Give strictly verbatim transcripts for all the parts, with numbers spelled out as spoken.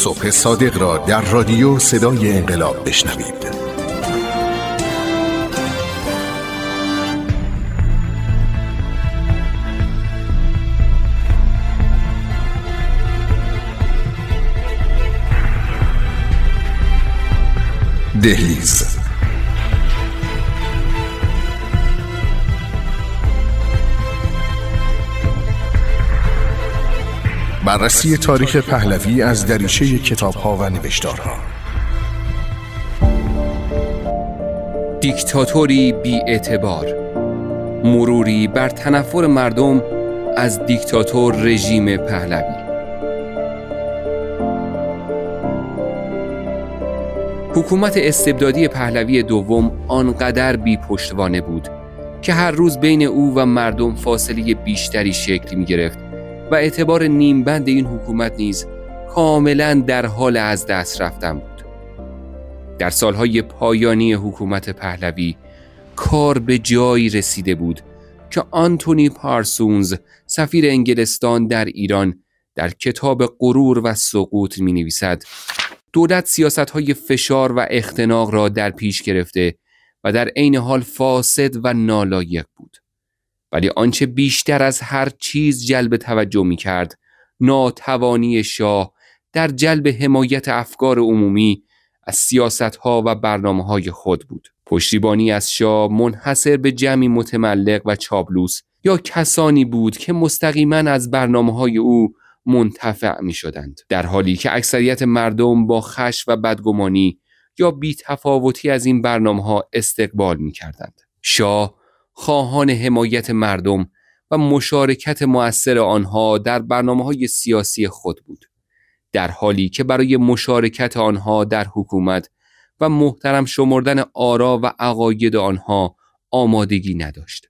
صبح صادق را در رادیو صدای انقلاب بشنوید. دهلیز. بررسی تاریخ پهلوی از دریچه کتاب‌ها و نوشتارها. دیکتاتوری بی‌اعتبار، مروری بر تنفر مردم از دیکتاتور رژیم پهلوی. حکومت استبدادی پهلوی دوم آنقدر بی پشتوانه بود که هر روز بین او و مردم فاصله بیشتری شکل می گرفت و اعتبار نیمبند این حکومت نیز کاملا در حال از دست رفتن بود. در سالهای پایانی حکومت پهلوی کار به جایی رسیده بود که آنتونی پارسونز، سفیر انگلستان در ایران، در کتاب غرور و سقوط می نویسد: دولت سیاست‌های فشار و اختناق را در پیش گرفته و در عین حال فاسد و نالایق بود. ولی آنچه بیشتر از هر چیز جلب توجه می‌کرد، ناتوانی شاه در جلب حمایت افکار عمومی از سیاست‌ها و برنامه‌های خود بود. پشتیبانی از شاه منحصر به جمعی متملق و چاپلوس یا کسانی بود که مستقیماً از برنامه‌های او منتفع می شدند، در حالی که اکثریت مردم با خشم و بدگمانی یا بی‌تفاوتی از این برنامه‌ها استقبال می کردند. شاه خواهان حمایت مردم و مشارکت مؤثر آنها در برنامه‌های سیاسی خود بود، در حالی که برای مشارکت آنها در حکومت و محترم شمردن آرا و عقاید آنها آمادگی نداشت.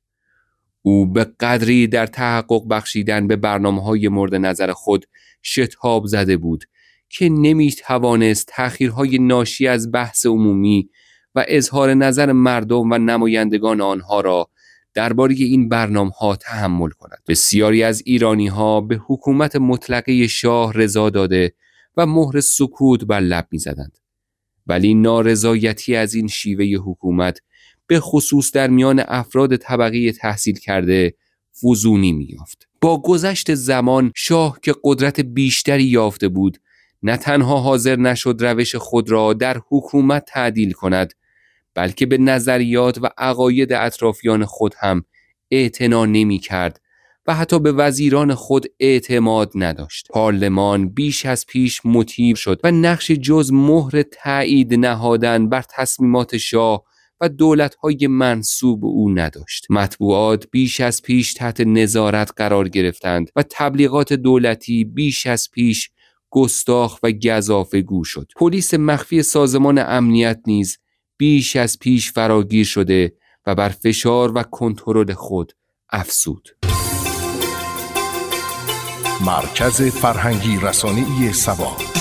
او به قدری در تحقق بخشیدن به برنامه‌های مورد نظر خود شتاب زده بود که نمی‌توانست تأخیرهای ناشی از بحث عمومی و اظهار نظر مردم و نمایندگان آنها را درباره این برنامه‌ها تحمل کند. بسیاری از ایرانی‌ها به حکومت مطلقه شاه رضا داده و مهر سکوت بر لب می‌زدند، ولی نارضایتی از این شیوه حکومت به خصوص در میان افراد طبقه تحصیل کرده فزونی می‌یافت. با گذشت زمان شاه که قدرت بیشتری یافته بود، نه تنها حاضر نشد روش خود را در حکومت تعدیل کند، بلکه به نظریات و عقاید اطرافیان خود هم اعتنا نمی‌کرد و حتی به وزیران خود اعتماد نداشت. پارلمان بیش از پیش مطیع شد و نقش جز مهر تایید نهادن بر تصمیمات شاه و دولت‌های منسوب او نداشت. مطبوعات بیش از پیش تحت نظارت قرار گرفتند و تبلیغات دولتی بیش از پیش گستاخ و گزافه‌گو شد. پلیس مخفی سازمان امنیت نیز بیش از پیش فراگیر شده و بر فشار و کنترل خود افزود. مرکز فرهنگی رسانه‌ای سبا.